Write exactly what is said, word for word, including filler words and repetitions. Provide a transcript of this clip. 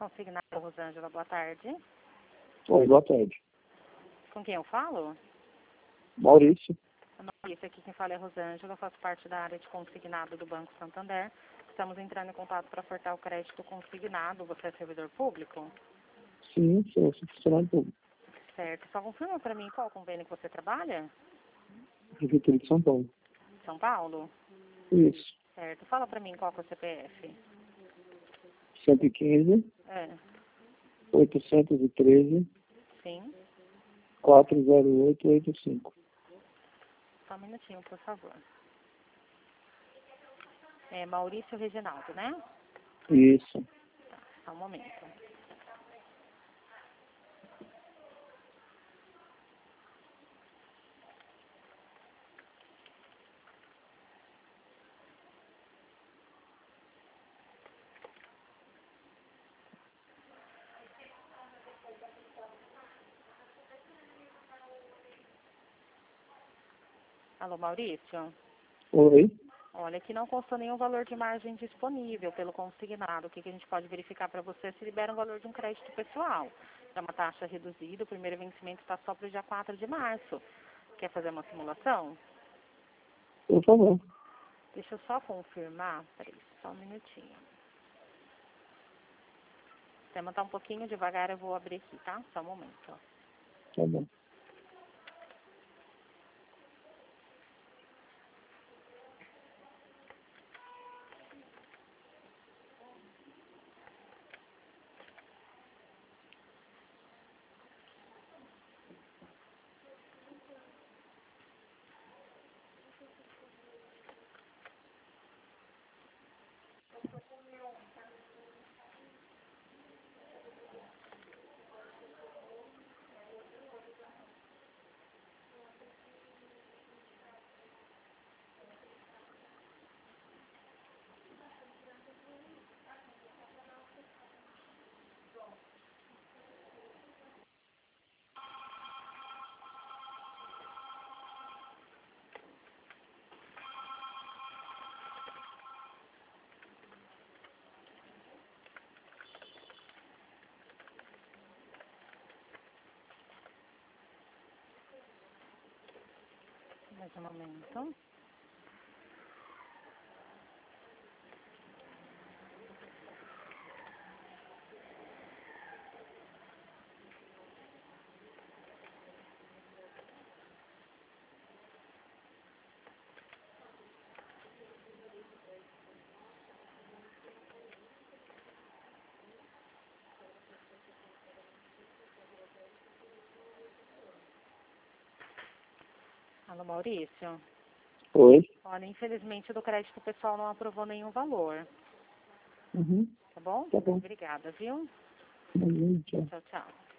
Consignado, Rosângela, boa tarde. Oi, boa tarde. Com quem eu falo? Maurício. Maurício, aqui quem fala é Rosângela, eu faço parte da área de consignado do Banco Santander. Estamos entrando em contato para ofertar o crédito consignado. Você é servidor público? Sim, sou funcionário público. Certo. Só confirma para mim qual convênio que você trabalha? Prefeitura de São Paulo. São Paulo? Isso. Certo. Fala para mim qual que é o C P F. cento e quinze, É. oitocentos e treze, Sim. quatrocentos e oito, oitenta e cinco. Só um minutinho, por favor. É Maurício Reginaldo, né? Isso. Tá, só um momento. Alô, Maurício? Oi. Olha, aqui não constou nenhum valor de margem disponível pelo consignado. O que, que a gente pode verificar para você se libera um valor de um crédito pessoal. É uma taxa reduzida, o primeiro vencimento está só para o dia quatro de março. Quer fazer uma simulação? Por favor. Deixa eu só confirmar. Peraí, só um minutinho. O sistema está um pouquinho devagar, eu vou abrir aqui, tá? Só um momento. Ó. Tá bom. Mais um momento. Alô, Maurício? Oi. Olha, infelizmente do crédito pessoal não aprovou nenhum valor. Uhum. Tá bom? Tá bom. Obrigada, viu? Uhum, tchau. Tchau, tchau.